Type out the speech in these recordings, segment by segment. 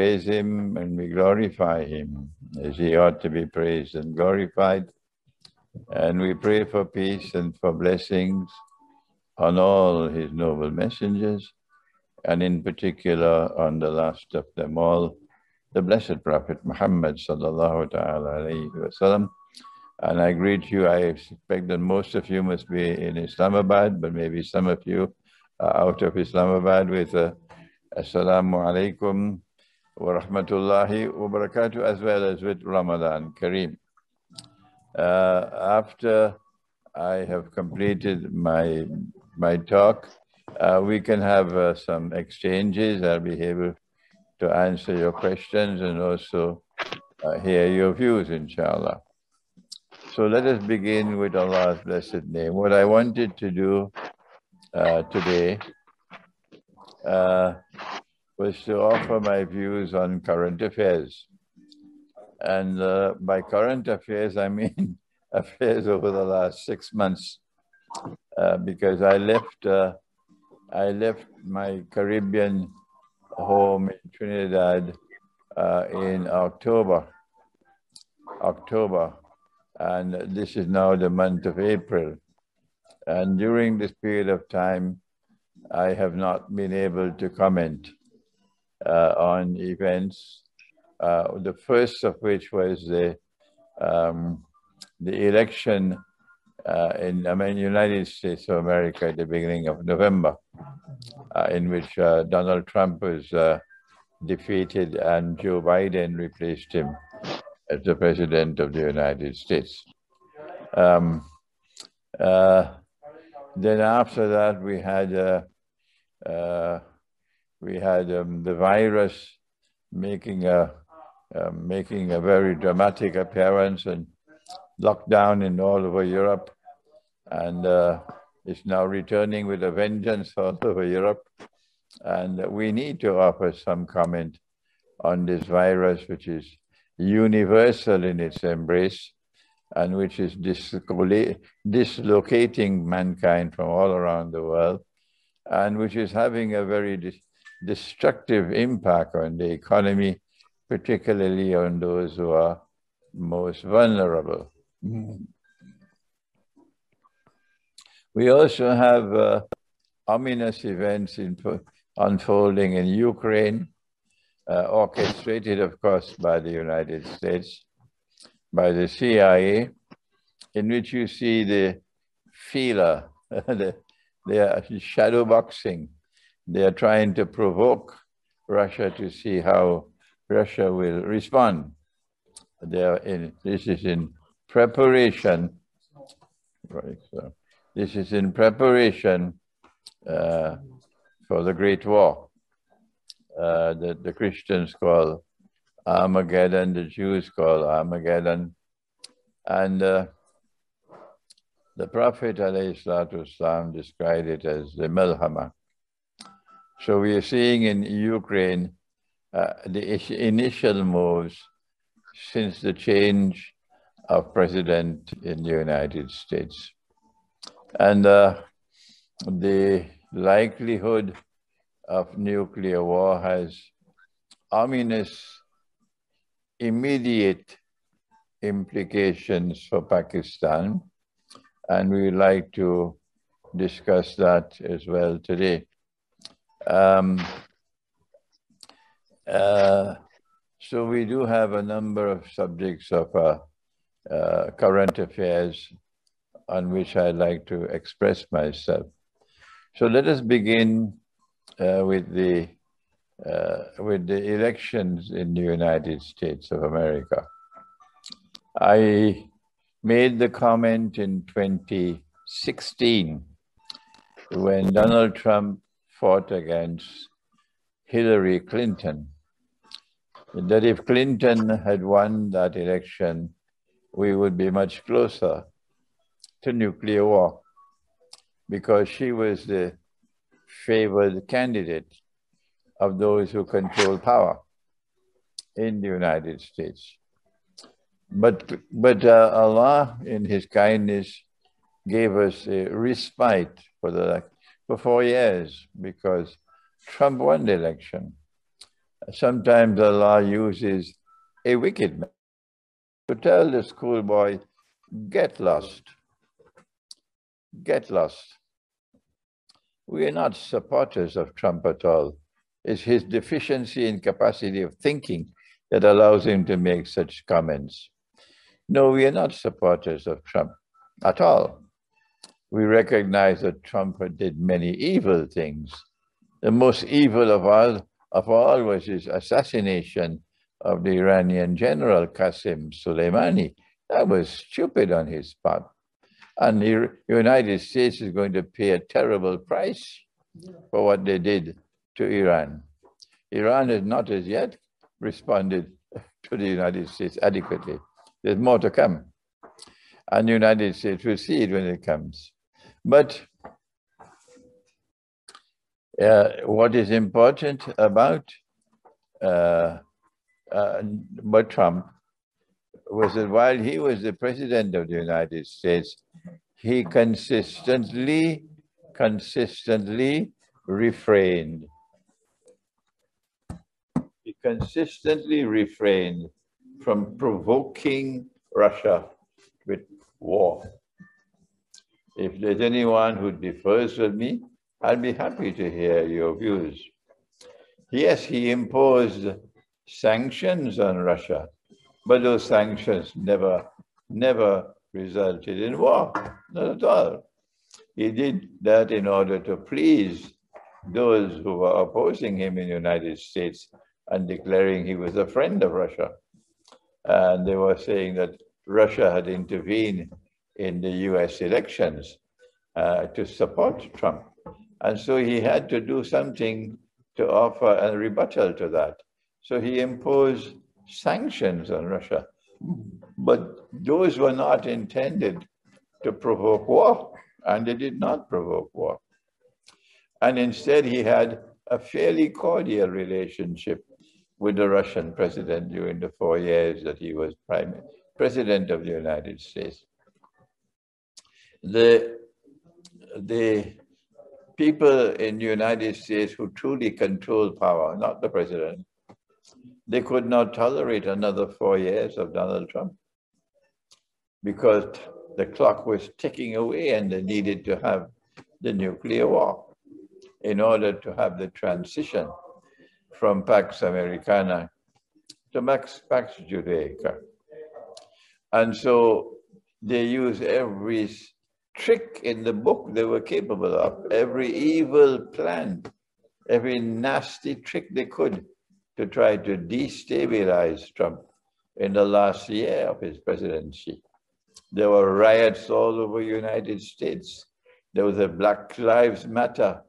praise Him and we glorify Him as He ought to be praised and glorified. And we pray for peace and for blessings on all His noble messengers, and in particular on the last of them all, the Blessed Prophet Muhammad sallallahu ta'ala alayhi wa sallam. And I greet you. I expect that most of you must be in Islamabad, but maybe some of you are out of Islamabad with Assalamu alaikum wa rahmatullahi wa barakatuh, as well as with Ramadan Kareem. After I have completed my talk, we can have some exchanges. I'll be able to answer your questions and also hear your views, inshallah. So let us begin with Allah's blessed name. What I wanted to do today was to offer my views on current affairs. And by current affairs, I mean affairs over the last 6 months, because I left my Caribbean home in Trinidad in October, and this is now the month of April. And during this period of time, I have not been able to comment on events. The first of which was the election in United States of America at the beginning of November, in which Donald Trump was defeated and Joe Biden replaced him as the President of the United States. Then after that, we had the virus making a very dramatic appearance and lockdown in all over Europe, and it's now returning with a vengeance all over Europe. And we need to offer some comment on this virus, which is universal in its embrace and which is dislocating mankind from all around the world, and which is having a very destructive impact on the economy, particularly on those who are most vulnerable. We also have ominous events unfolding in Ukraine, orchestrated, of course, by the United States, by the CIA, in which you see the feeler, they are shadow boxing. They are trying to provoke Russia to see how Russia will respond. This is in preparation, right? So this is in preparation for the Great War that the Christians call Armageddon, the Jews call Armageddon. And the Prophet ﷺ described it as the Milhama. So we are seeing in Ukraine the initial moves since the change of president in the United States. And the likelihood of nuclear war has ominous immediate implications for Pakistan, and we would like to discuss that as well today. So we do have a number of subjects of current affairs on which I'd like to express myself. So let us begin with the elections in the United States of America. I made the comment in 2016 when Donald Trump fought against Hillary Clinton, that if Clinton had won that election, we would be much closer to nuclear war, because she was the favored candidate of those who control power in the United States. But Allah, in His kindness, gave us a respite for 4 years, because Trump won the election. Sometimes Allah uses a wicked man to tell the schoolboy, get lost, get lost. We are not supporters of Trump at all. It's his deficiency in capacity of thinking that allows him to make such comments. No, we are not supporters of Trump at all. We recognize that Trump did many evil things. The most evil of all was his assassination of the Iranian general Qasem Soleimani. That was stupid on his part. And the United States is going to pay a terrible price for what they did to Iran. Iran has not as yet responded to the United States adequately. There's more to come. And the United States will see it when it comes. But what is important about Trump was that while he was the president of the United States, he consistently refrained. He consistently refrained from provoking Russia with war. If there's anyone who differs with me, I'll be happy to hear your views. Yes, he imposed sanctions on Russia, but those sanctions never resulted in war, not at all. He did that in order to please those who were opposing him in the United States and declaring he was a friend of Russia. And they were saying that Russia had intervened in the US elections to support Trump. And so he had to do something to offer a rebuttal to that. So he imposed sanctions on Russia. But those were not intended to provoke war, and they did not provoke war. And instead, he had a fairly cordial relationship with the Russian president during the 4 years that he was president of the United States. The people in the United States who truly control power, not the president, they could not tolerate another 4 years of Donald Trump because the clock was ticking away and they needed to have the nuclear war in order to have the transition from Pax Americana to Pax Judaica. And so they used every trick in the book they were capable of, every evil plan, every nasty trick they could to try to destabilize Trump in the last year of his presidency. There were riots all over the United States. There was a Black Lives Matter,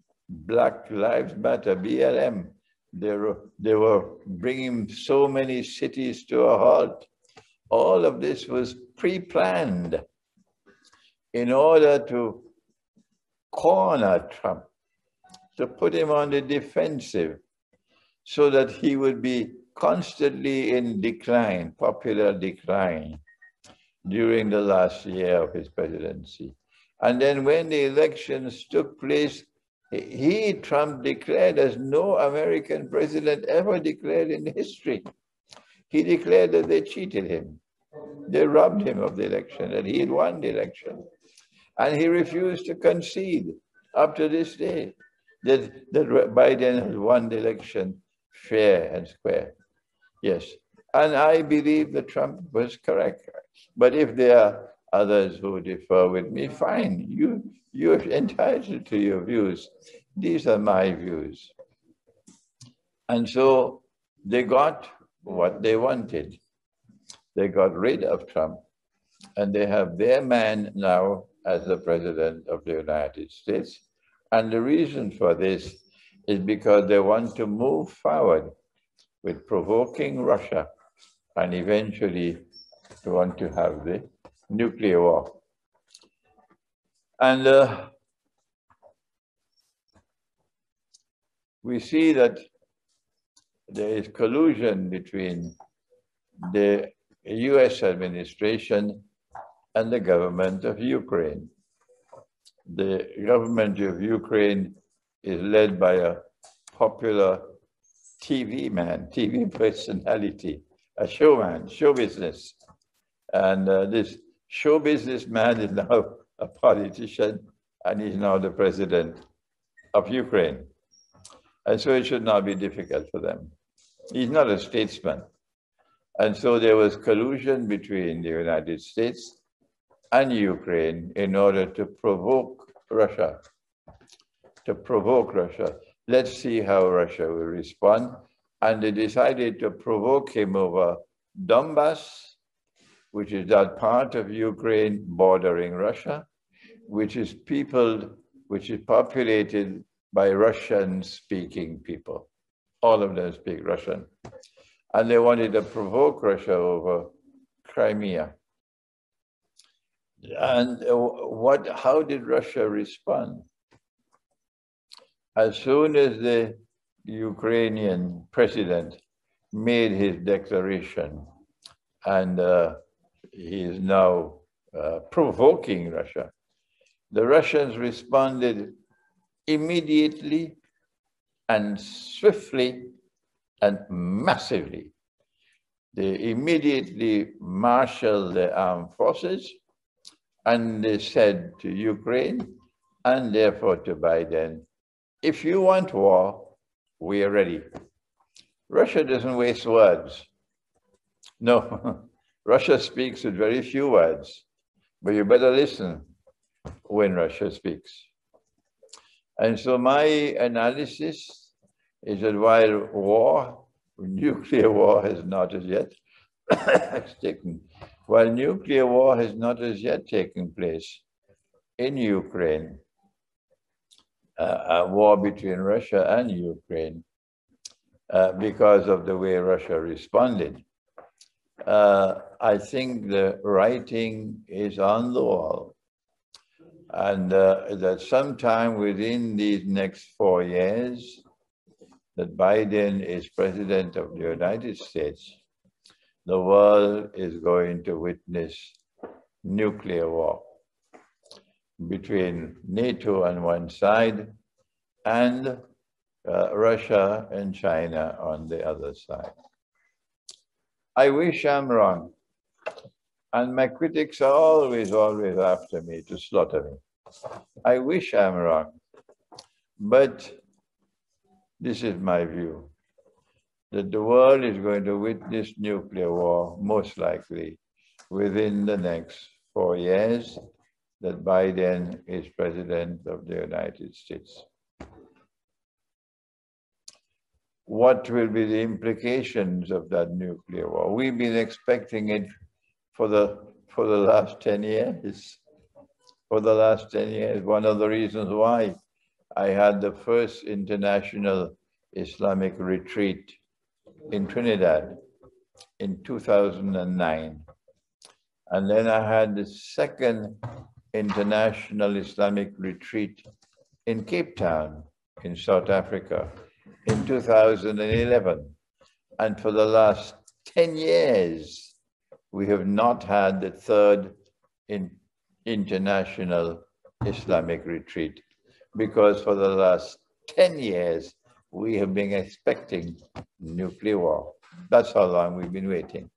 BLM. They were bringing so many cities to a halt. All of this was pre-planned in order to corner Trump, to put him on the defensive so that he would be constantly in decline, popular decline, during the last year of his presidency. And then when the elections took place, Trump declared as no American president ever declared in history. He declared that they cheated him. They robbed him of the election, that he had won the election. And he refused to concede up to this day that Biden had won the election fair and square. Yes, and I believe that Trump was correct. But if there are others who differ with me, fine. You're entitled to your views. These are my views. And so they got what they wanted. They got rid of Trump, and they have their man now as the president of the United States. And the reason for this is because they want to move forward with provoking Russia and eventually they want to have the nuclear war. And we see that there is collusion between the US administration and the government of Ukraine. The government of Ukraine is led by a popular TV man, TV personality, a showman, show business. And this show business man is now a politician, and he's now the president of Ukraine. And so it should not be difficult for them. He's not a statesman. And so there was collusion between the United States and Ukraine in order to provoke Russia. Let's see how Russia will respond. And they decided to provoke him over Donbass, which is that part of Ukraine bordering Russia, which is populated by Russian-speaking people. All of them speak Russian. And they wanted to provoke Russia over Crimea. And how did Russia respond? As soon as the Ukrainian president made his declaration, and he is now provoking Russia, the Russians responded immediately and swiftly and massively. They immediately marshaled the armed forces, and they said to Ukraine, and therefore to Biden, if you want war, we are ready. Russia doesn't waste words. No, Russia speaks with very few words, but you better listen when Russia speaks. And so my analysis is that while nuclear war has not as yet taken place in Ukraine, a war between Russia and Ukraine, because of the way Russia responded, I think the writing is on the wall. And that sometime within these next 4 years, that Biden is president of the United States, the world is going to witness nuclear war between NATO on one side and Russia and China on the other side. I wish I'm wrong. And my critics are always after me to slaughter me. I wish I'm wrong. But this is my view, that the world is going to witness nuclear war, most likely, within the next 4 years that Biden is president of the United States. What will be the implications of that nuclear war? We've been expecting it for the last 10 years. For the last 10 years, one of the reasons why I had the first international Islamic retreat in Trinidad in 2009. And then I had the second international Islamic retreat in Cape Town in South Africa in 2011. And for the last 10 years, we have not had the third international Islamic retreat, because for the last 10 years, we have been expecting nuclear war. That's how long we've been waiting.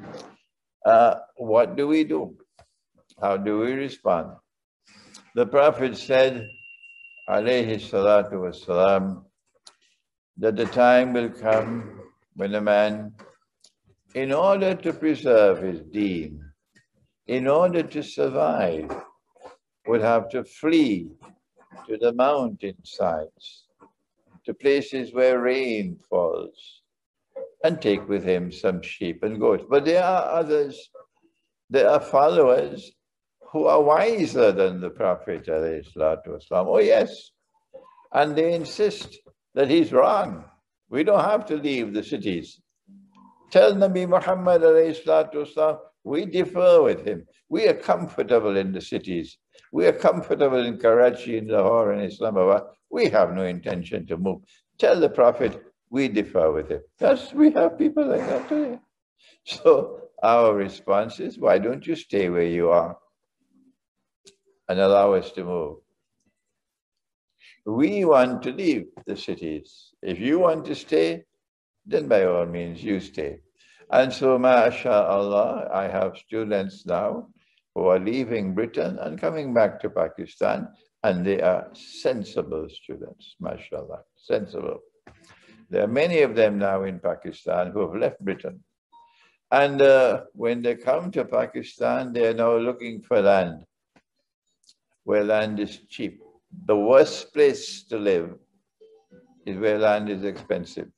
What do we do? How do we respond? The Prophet said, alayhi salatu wassalam, that the time will come when a man, in order to preserve his deen, in order to survive, would have to flee to the mountainsides, to places where rain falls, and take with him some sheep and goats. But there are others, there are followers who are wiser than the Prophet ﷺ. Oh yes, and they insist that he's wrong. We don't have to leave the cities. Tell Nabi Muhammad ﷺ, we differ with him. We are comfortable in the cities. We are comfortable in Karachi, in Lahore, and Islamabad. We have no intention to move. Tell the Prophet, we differ with him. Yes, we have people like that today. So our response is, why don't you stay where you are and allow us to move? We want to leave the cities. If you want to stay, then by all means you stay. And so, mashallah, I have students now who are leaving Britain and coming back to Pakistan, and they are sensible students, mashallah, sensible. There are many of them now in Pakistan who have left Britain. And when they come to Pakistan, they are now looking for land, where land is cheap. The worst place to live is where land is expensive.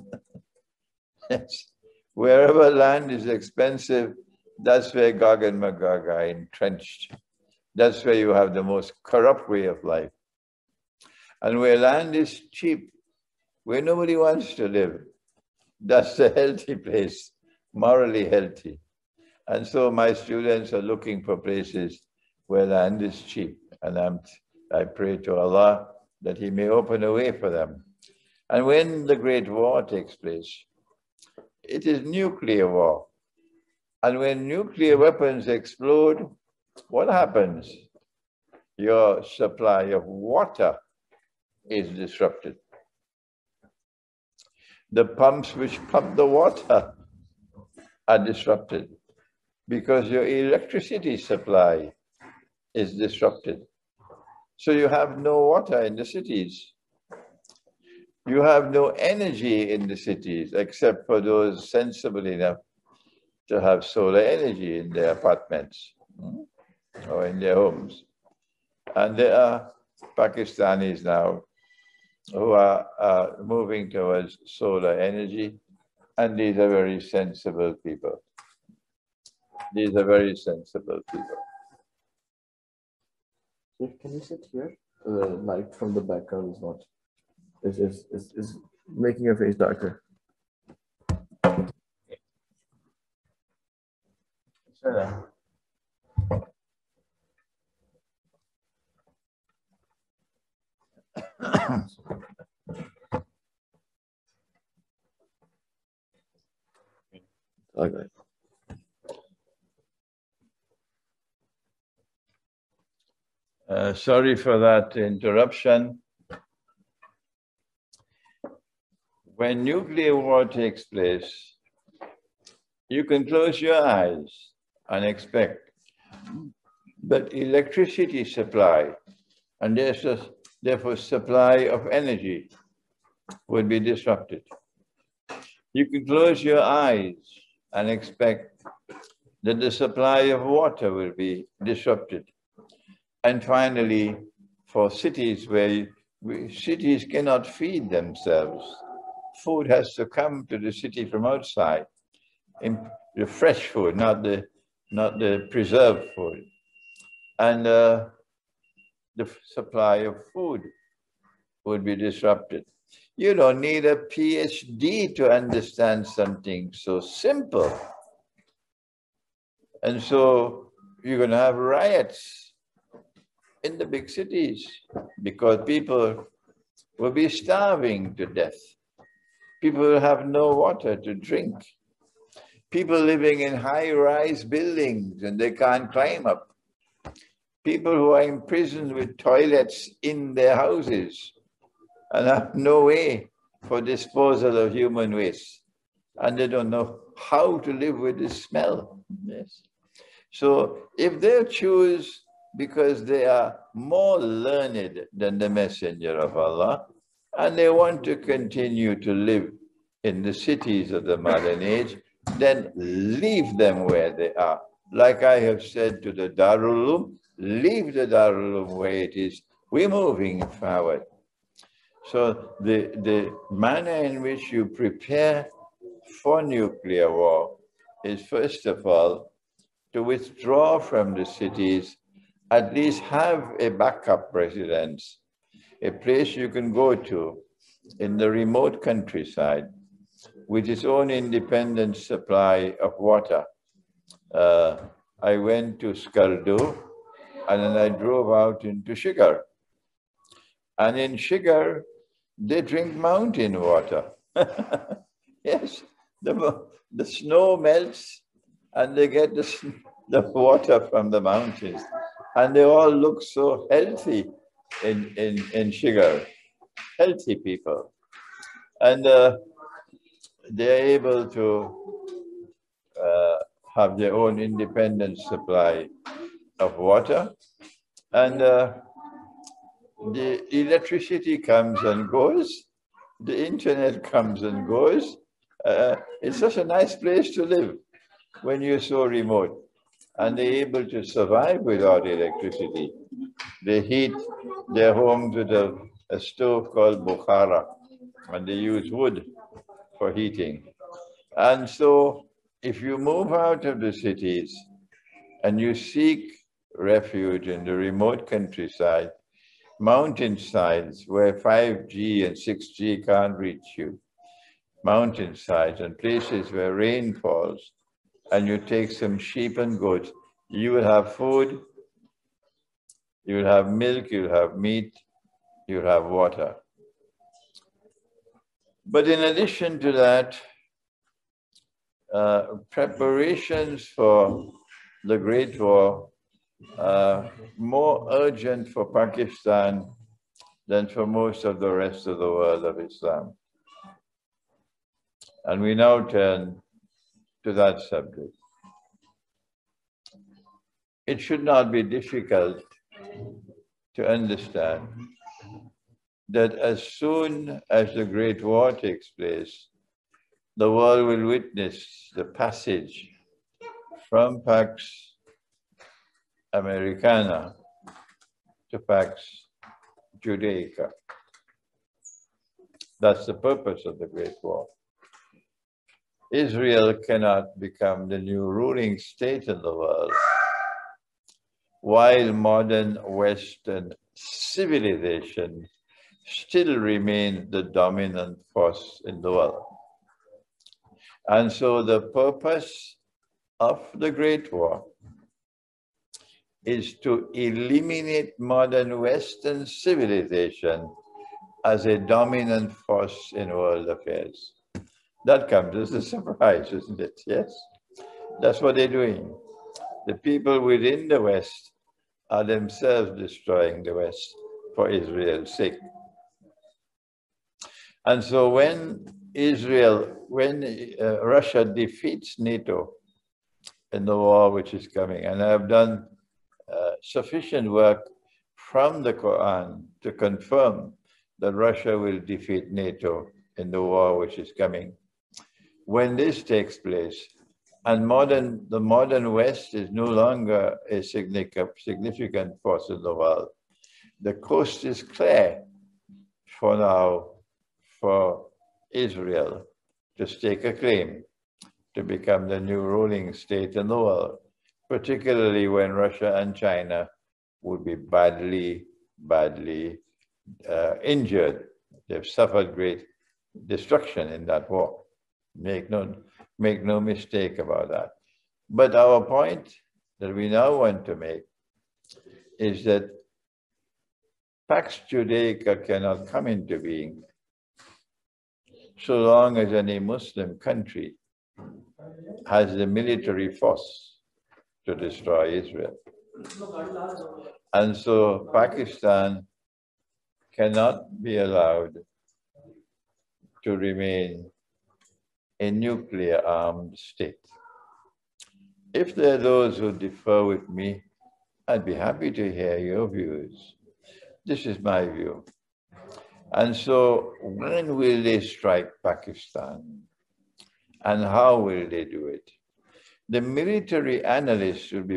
Yes. Wherever land is expensive, that's where Gog and Magog are entrenched. That's where you have the most corrupt way of life. And where land is cheap, where nobody wants to live, that's a healthy place, morally healthy. And so my students are looking for places where land is cheap. And I pray to Allah that He may open a way for them. And when the Great War takes place, it is nuclear war. And when nuclear weapons explode, what happens? Your supply of water is disrupted. The pumps which pump the water are disrupted because your electricity supply is disrupted. So you have no water in the cities. You have no energy in the cities, except for those sensible enough to have solar energy in their apartments or in their homes. And there are Pakistanis now who are moving towards solar energy, and these are very sensible people. These are very sensible people. Can you sit here? The light from the background is not. Is making your face darker. Sure. Okay. Sorry for that interruption. When nuclear war takes place, you can close your eyes and expect that electricity supply and therefore supply of energy would be disrupted. You can close your eyes and expect that the supply of water will be disrupted. And finally, for cities where cities cannot feed themselves, food has to come to the city from outside, the fresh food, not the preserved food. And the supply of food would be disrupted. You don't need a PhD to understand something so simple. And so you're going to have riots in the big cities because people will be starving to death. People will have no water to drink. People living in high-rise buildings and they can't climb up. People who are imprisoned with toilets in their houses and have no way for disposal of human waste. And they don't know how to live with the smell. Yes. So if they choose, because they are more learned than the Messenger of Allah, and they want to continue to live in the cities of the modern age, then leave them where they are. Like I have said to the Darul Uloom, leave the Darul Uloom where it is. We're moving forward. So the manner in which you prepare for nuclear war is, first of all, to withdraw from the cities, at least have a backup residence, a place you can go to in the remote countryside with its own independent supply of water. I went to Skardu and then I drove out into Shigar. And in Shigar, they drink mountain water. Yes, the snow melts and they get the water from the mountains. And they all look so healthy in Shigar, healthy people. And they're able to have their own independent supply of water, and the electricity comes and goes, the internet comes and goes. It's such a nice place to live when you're so remote, and they're able to survive without electricity. They heat their homes with a stove called Bukhara, and they use wood for heating. And so if you move out of the cities and you seek refuge in the remote countryside, mountainsides where 5G and 6G can't reach you, mountainsides and places where rain falls, and you take some sheep and goats, you will have food, you will have milk, you'll have meat, you'll have water. But in addition to that, preparations for the Great War more urgent for Pakistan than for most of the rest of the world of Islam. And we now turn to that subject. It should not be difficult to understand that as soon as the Great War takes place, the world will witness the passage from Pax Americana to Pax Judaica. That's the purpose of the Great War. Israel cannot become the new ruling state in the world while modern Western civilization still remains the dominant force in the world. And so the purpose of the Great War is to eliminate modern Western civilization as a dominant force in world affairs. That comes as a surprise, isn't it? Yes, that's what they're doing. The people within the West are themselves destroying the West for Israel's sake. And so when Russia defeats NATO in the war which is coming, and I have done sufficient work from the Quran to confirm that Russia will defeat NATO in the war which is coming. When this takes place, and the modern West is no longer a significant force in the world, the coast is clear for now for Israel to stake a claim to become the new ruling state in the world, particularly when Russia and China would be badly injured. They've suffered great destruction in that war. Make no mistake about that. But our point that we now want to make is that Pax Judaica cannot come into being so long as any Muslim country has the military force to destroy Israel. And so Pakistan cannot be allowed to remain a nuclear-armed state. If there are those who differ with me, I'd be happy to hear your views. This is my view. And so when will they strike Pakistan? And how will they do it? The military analysts will be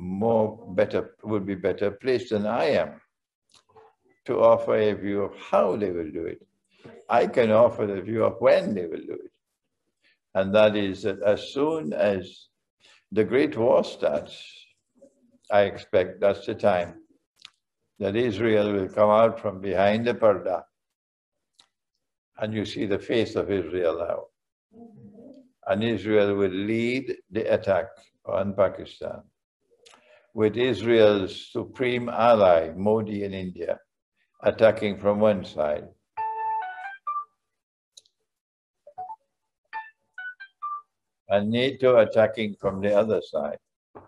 better placed than I am to offer a view of how they will do it. I can offer the view of when they will do it. And that is that as soon as the Great War starts, I expect that's the time that Israel will come out from behind the parda. And you see the face of Israel now. And Israel will lead the attack on Pakistan with Israel's supreme ally, Modi in India, attacking from one side. And NATO attacking from the other side.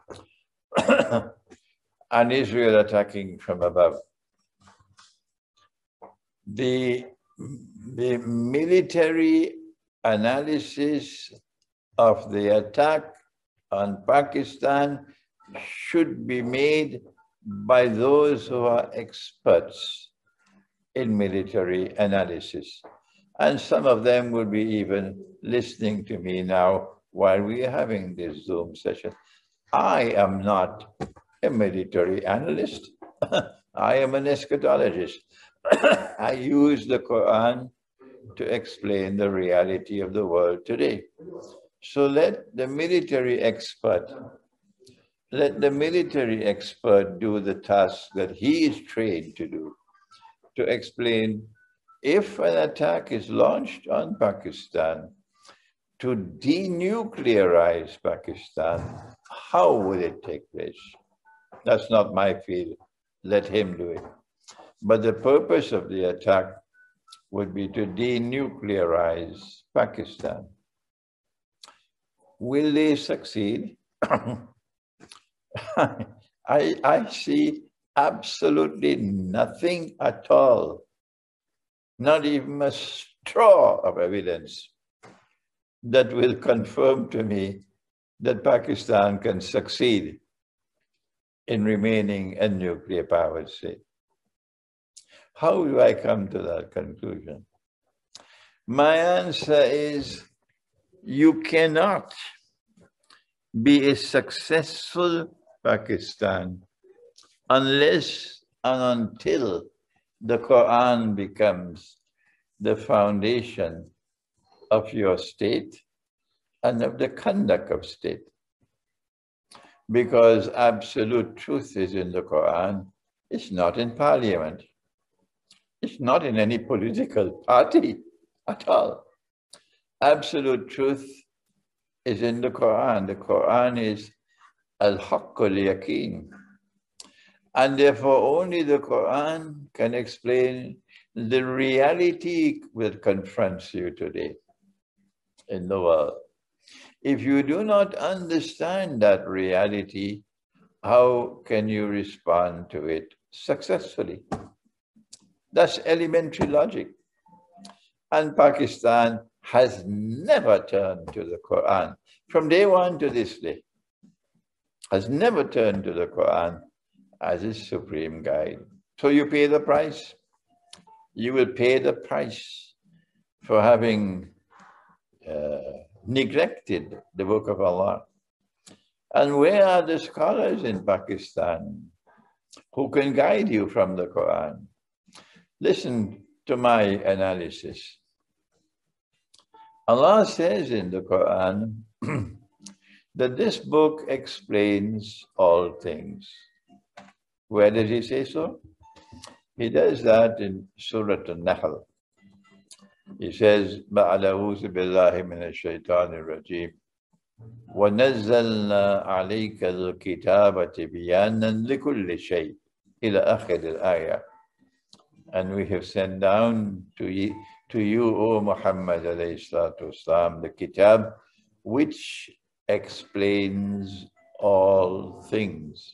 And Israel attacking from above. The military analysis of the attack on Pakistan should be made by those who are experts in military analysis. And some of them will be even listening to me now while we are having this Zoom session. I am not a military analyst. I am an eschatologist. I use the Quran to explain the reality of the world today. So let the military expert do the task that he is trained to do, to explain if an attack is launched on Pakistan to denuclearize Pakistan, how would it take place? That's not my field. Let him do it. But the purpose of the attack would be to denuclearize Pakistan. Will they succeed? I see absolutely nothing at all, not even a straw of evidence that will confirm to me that Pakistan can succeed in remaining a nuclear powered state. How do I come to that conclusion? My answer is, you cannot be a successful Pakistan unless and until the Quran becomes the foundation of your state and of the conduct of state. Because absolute truth is in the Quran, it's not in parliament. It's not in any political party at all. Absolute truth is in the Quran. The Quran is al-haqqul yaqeen. And therefore only the Quran can explain the reality that confronts you today in the world. If you do not understand that reality, how can you respond to it successfully? That's elementary logic. And Pakistan has never turned to the Quran. From day one to this day, has never turned to the Quran as its supreme guide. So you pay the price. You will pay the price for having neglected the book of Allah. And where are the scholars in Pakistan who can guide you from the Quran? Listen to my analysis. Allah says in the Quran that this book explains all things. Where does he say so? He does that in Surah An-Nahl. He says, بَعْدَ أَعُوذُ بِاللَّهِ مِنَ الشَّيْطَانِ الرَّجِيمِ وَنَزَّلْنَا عَلَيْكَ الْكِتَابَ تِبْيَانًا لِكُلِّ شَيْءٍ إِلَى آخِرِ الْآيَةِ. And we have sent down to you, O Muhammad alayhi salatu wasalam, the kitab which explains all things.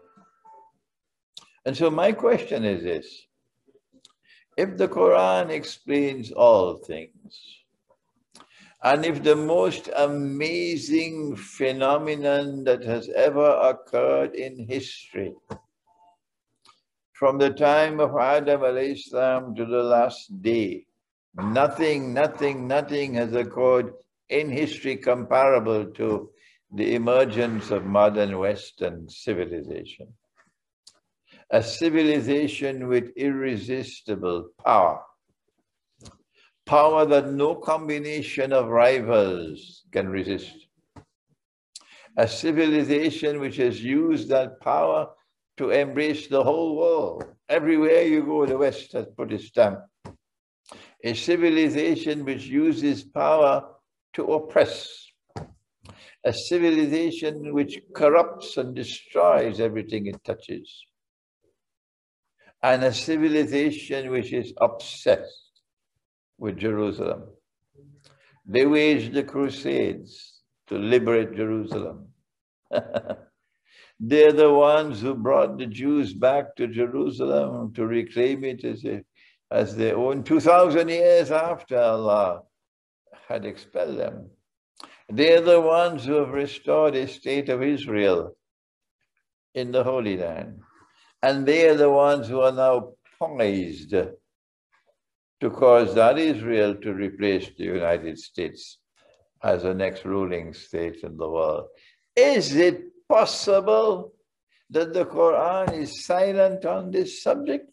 And so my question is this: if the Quran explains all things, and if the most amazing phenomenon that has ever occurred in history, from the time of Adam alayhi salam to the last day, nothing has occurred in history comparable to the emergence of modern Western civilization. A civilization with irresistible power. Power that no combination of rivals can resist. A civilization which has used that power to embrace the whole world. Everywhere you go, the West has put its stamp. A civilization which uses power to oppress. A civilization which corrupts and destroys everything it touches. And a civilization which is obsessed with Jerusalem. They waged the Crusades to liberate Jerusalem. They're the ones who brought the Jews back to Jerusalem to reclaim it as their own 2,000 years after Allah had expelled them. They are the ones who have restored a state of Israel in the Holy Land. And they are the ones who are now poised to cause that Israel to replace the United States as the next ruling state in the world. Is it possible that the Quran is silent on this subject?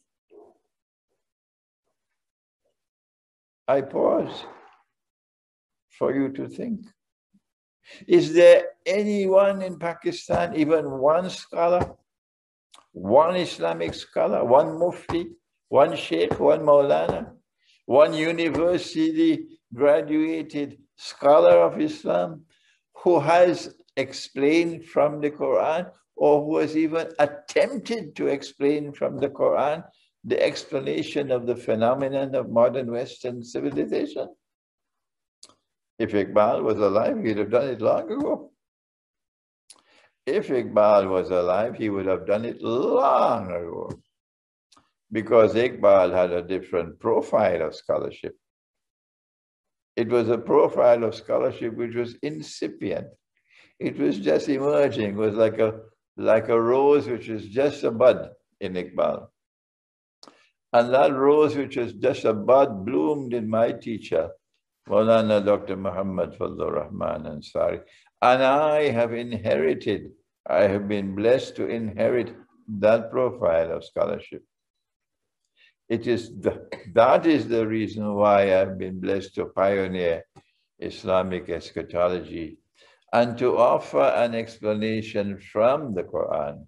I pause for you to think. Is there anyone in Pakistan, even one scholar, one Islamic scholar, one mufti, one sheikh, one maulana, one university graduated scholar of Islam who has explained from the Quran, or who has even attempted to explain from the Quran the explanation of the phenomenon of modern Western civilization? If Iqbal was alive, he'd have done it long ago. If Iqbal was alive, he would have done it long ago, because Iqbal had a different profile of scholarship. It was a profile of scholarship which was incipient. It was just emerging. It was like a rose which was just a bud in Iqbal. And that rose which was just a bud bloomed in my teacher, Maulana Dr. Muhammad Fazlur Rahman Ansari. And I have been blessed to inherit that profile of scholarship. That is the reason why I've been blessed to pioneer Islamic eschatology and to offer an explanation from the Quran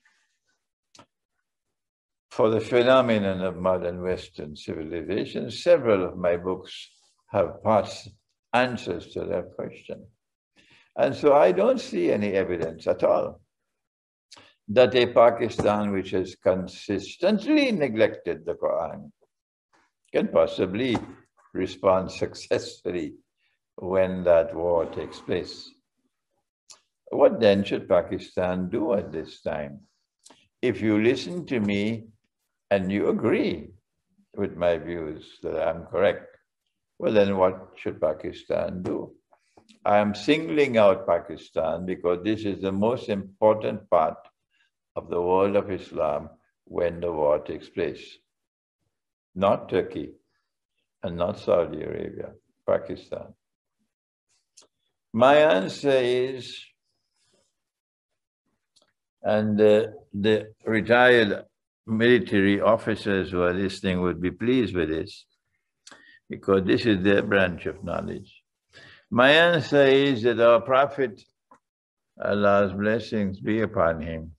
for the phenomenon of modern Western civilization. Several of my books have answers to that question. And so I don't see any evidence at all that a Pakistan which has consistently neglected the Quran can possibly respond successfully when that war takes place. What then should Pakistan do at this time? If you listen to me and you agree with my views that I'm correct, well, then what should Pakistan do? I am singling out Pakistan because this is the most important part of the world of Islam when the war takes place. Not Turkey and not Saudi Arabia, Pakistan. My answer is, and the retired military officers who are listening would be pleased with this, because this is their branch of knowledge. My answer is that our Prophet, Allah's blessings be upon him,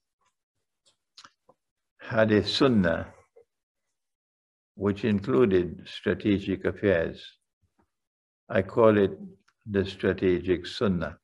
had a sunnah which included strategic affairs. I call it the strategic sunnah.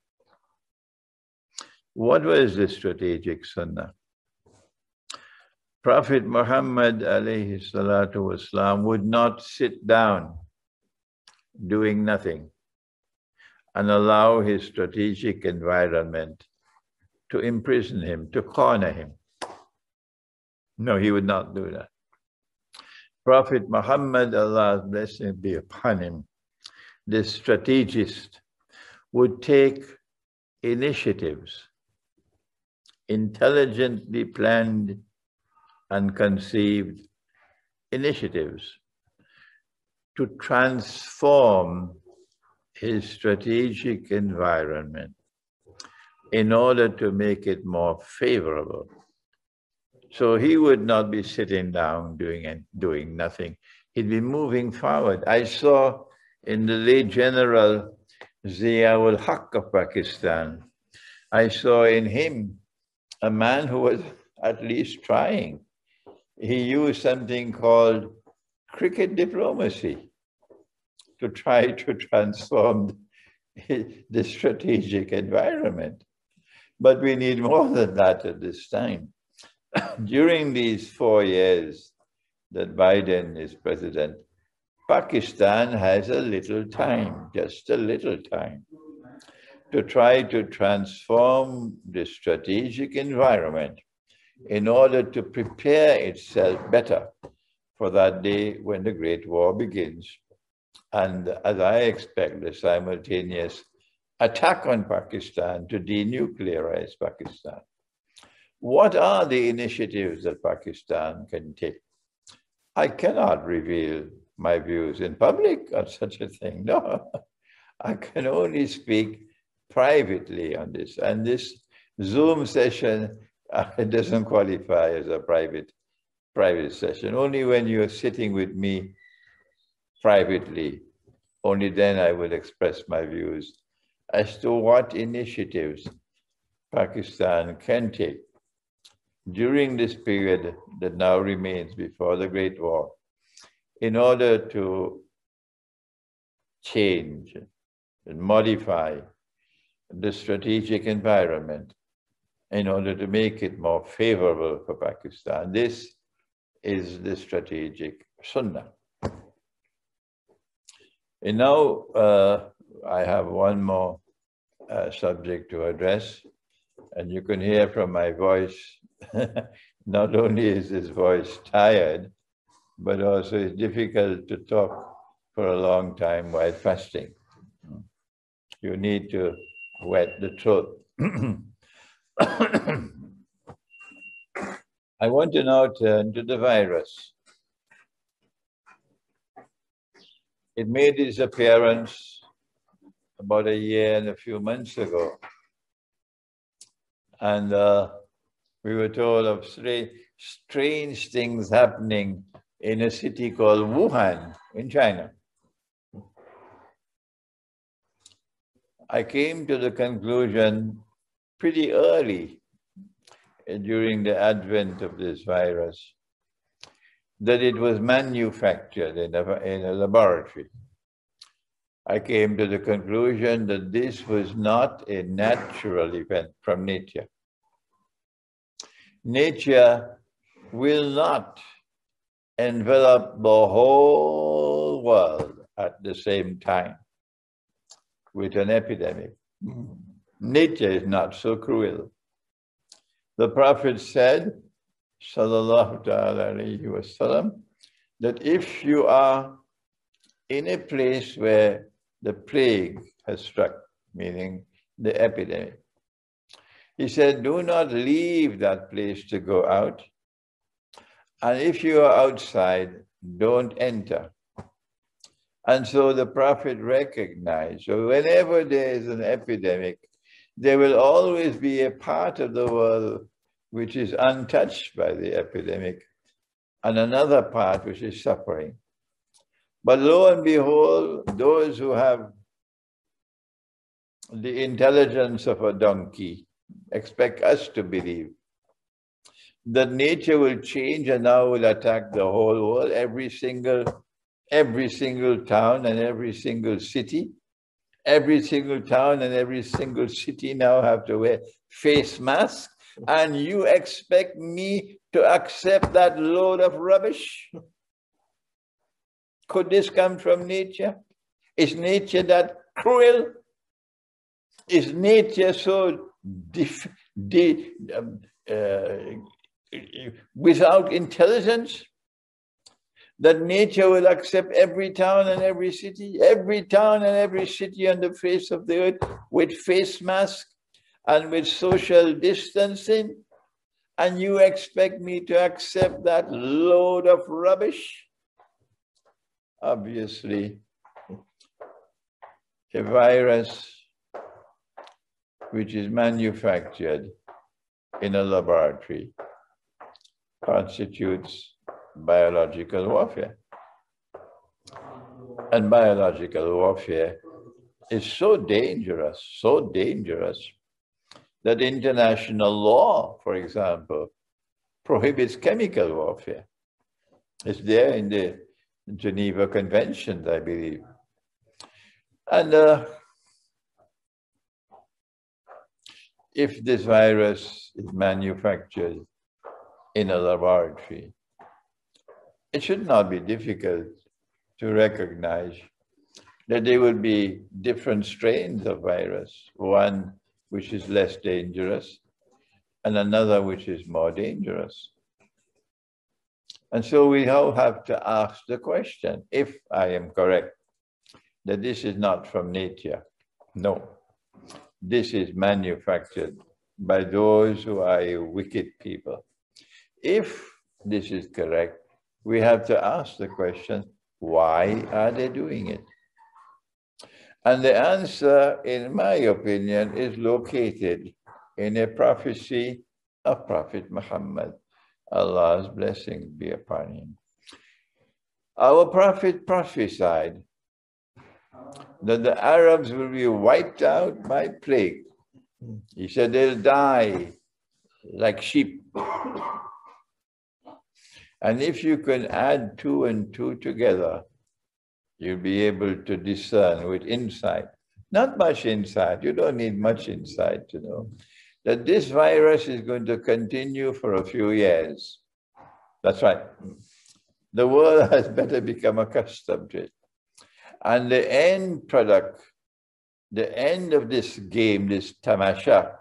What was the strategic sunnah? Prophet Muhammad alayhi salatu wasalam would not sit down doing nothing and allow his strategic environment to imprison him, to corner him. No, he would not do that. Prophet Muhammad, Allah's blessing be upon him, the strategist, would take initiatives, intelligently planned and conceived initiatives to transform his strategic environment in order to make it more favorable. So he would not be sitting down doing nothing. He'd be moving forward. I saw in the late General Zia-ul Haq of Pakistan, I saw in him a man who was at least trying. He used something called cricket diplomacy to try to transform the strategic environment. But we need more than that at this time. During these 4 years that Biden is president, Pakistan has a little time, just a little time, to try to transform the strategic environment in order to prepare itself better for that day when the Great War begins and as I expect, the simultaneous attack on Pakistan to denuclearize Pakistan. What are the initiatives that Pakistan can take? I cannot reveal my views in public on such a thing. No, I can only speak privately on this. And this Zoom session doesn't qualify as a private session. Only when you're sitting with me privately, only then I will express my views as to what initiatives Pakistan can take during this period that now remains before the Great War in order to change and modify the strategic environment in order to make it more favorable for Pakistan. This is the strategic sunnah. And now I have one more subject to address, and you can hear from my voice, not only is this voice tired, but also it's difficult to talk for a long time while fasting. You need to wet the throat. I want to now turn to the virus. It made its appearance about a year and a few months ago. And we were told of strange things happening in a city called Wuhan in China. I came to the conclusion pretty early during the advent of this virus that it was manufactured in a laboratory. I came to the conclusion that this was not a natural event from nature. Nature will not envelop the whole world at the same time with an epidemic. Nature is not so cruel. The Prophet said, sallallahu alayhi wasallam, that if you are in a place where the plague has struck, meaning the epidemic, he said, do not leave that place to go out. And if you are outside, don't enter. And so the Prophet recognized, so whenever there is an epidemic, there will always be a part of the world which is untouched by the epidemic, and another part which is suffering. But lo and behold, those who have the intelligence of a donkey expect us to believe that nature will change and now will attack the whole world, every single town and every single city. Every single town and every single city now have to wear face masks. And you expect me to accept that load of rubbish? Could this come from nature? Is nature that cruel? Is nature so without intelligence that nature will accept every town and every city on the face of the earth with face masks and with social distancing, and you expect me to accept that load of rubbish? Obviously, a virus which is manufactured in a laboratory constitutes biological warfare. And biological warfare is so dangerous, that international law, for example, prohibits chemical warfare. It's there in the Geneva Conventions, I believe. And if this virus is manufactured in a laboratory, it should not be difficult to recognize that there will be different strains of virus, one which is less dangerous and another which is more dangerous. And so we now have to ask the question, if I am correct that this is not from nature. No, this is manufactured by those who are a wicked people. If this is correct, we have to ask the question, why are they doing it? And the answer, in my opinion, is located in a prophecy of Prophet Muhammad. Allah's blessings be upon him. Our prophet prophesied that the Arabs will be wiped out by plague. He said they'll die like sheep. And if you can add 2 and 2 together, you'll be able to discern with insight. Not much insight, you don't need much insight to know that this virus is going to continue for a few years. That's right. The world has better become accustomed to it. And the end product, the end of this game, this tamasha,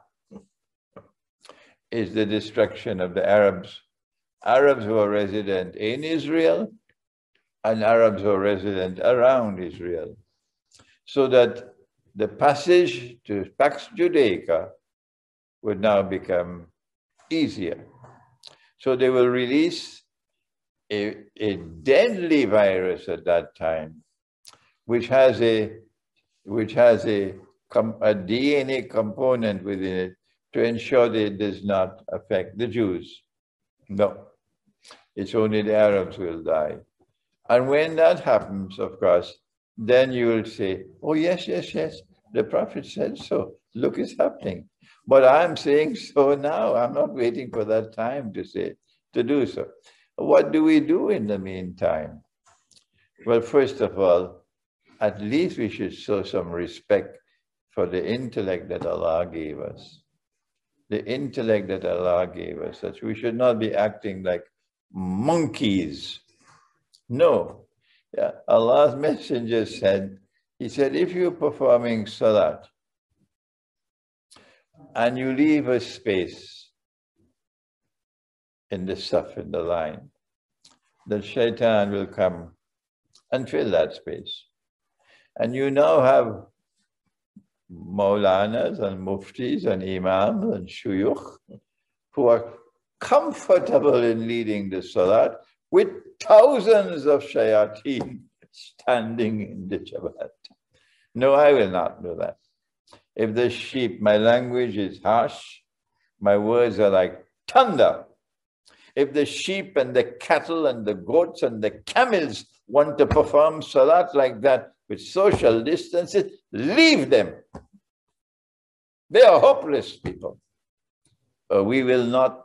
is the destruction of the Arabs. Arabs who are resident in Israel and Arabs who are resident around Israel. So that the passage to Pax Judaica would now become easier. So they will release a deadly virus at that time, which has a DNA component within it to ensure that it does not affect the Jews. No, it's only the Arabs who will die. And when that happens, of course, then you will say, oh, yes, the Prophet said so. Look, it's happening. But I'm saying so now. I'm not waiting for that time to do so. What do we do in the meantime? Well, first of all, at least we should show some respect for the intellect that Allah gave us. The intellect that Allah gave us, that we should not be acting like monkeys. No. Yeah, Allah's messenger said, he said, if you're performing salat and you leave a space in the saf, in the line, the shaitan will come and fill that space. And you now have Maulanas and Muftis and Imams and Shuyukh who are comfortable in leading the salat with thousands of shayateen standing in the Jamaat. No, I will not do that. If the sheep, my language is harsh, my words are like thunder. If the sheep and the cattle and the goats and the camels want to perform salat like that with social distances, leave them. They are hopeless people. We will not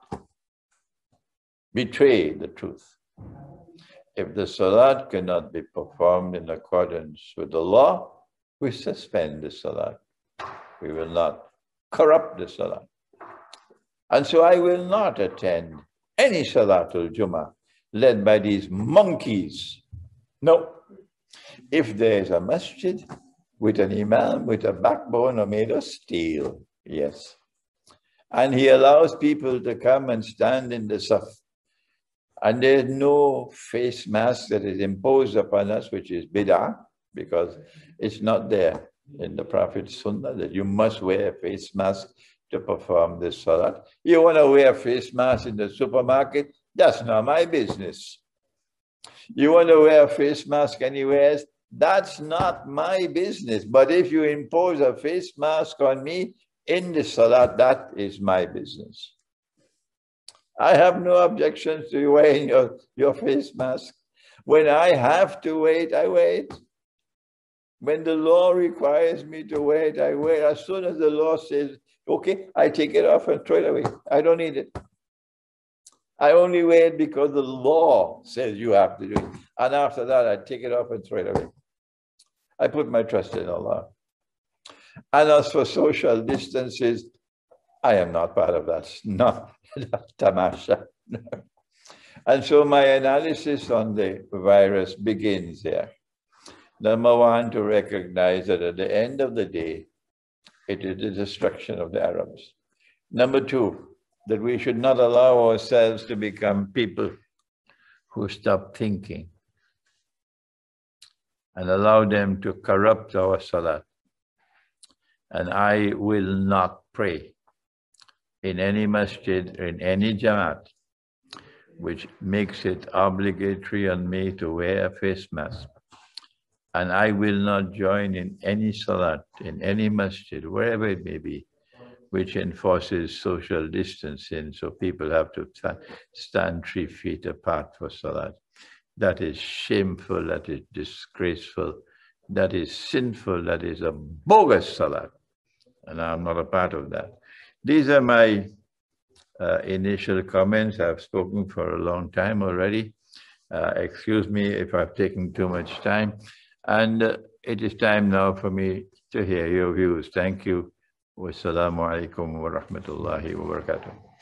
betray the truth. If the salat cannot be performed in accordance with the law, we suspend the salat. We will not corrupt the salat. And so I will not attend any Salatul Jummah led by these monkeys. No. If there is a masjid with an imam with a backbone or made of steel, yes. And he allows people to come and stand in the saf. And there's no face mask that is imposed upon us, which is bid'ah, because it's not there in the Prophet's sunnah that you must wear a face mask to perform this salat. You want to wear a face mask in the supermarket? That's not my business. You want to wear a face mask anywhere? That's not my business. But if you impose a face mask on me in the salat, that is my business. I have no objections to you wearing your face mask. When I have to wait, I wait. When the law requires me to wait, I wait. As soon as the law says, okay, I take it off and throw it away. I don't need it. I only wait because the law says you have to do it. And after that, I take it off and throw it away. I put my trust in Allah. And as for social distances, I am not part of that. Not tamasha. And so my analysis on the virus begins there. Number one, to recognize that at the end of the day, it is the destruction of the Arabs. Number two, that we should not allow ourselves to become people who stop thinking. and allow them to corrupt our salat. And I will not pray in any masjid or in any jamaat which makes it obligatory on me to wear a face mask. And I will not join in any salat, in any masjid, wherever it may be, which enforces social distancing, so people have to stand 3 feet apart for salat. That is shameful, that is disgraceful, that is sinful, that is a bogus salat. And I'm not a part of that. These are my initial comments. I've spoken for a long time already. Excuse me if I've taken too much time. And it is time now for me to hear your views. Thank you. Wassalamu alaikum wa rahmatullahi wa barakatuh.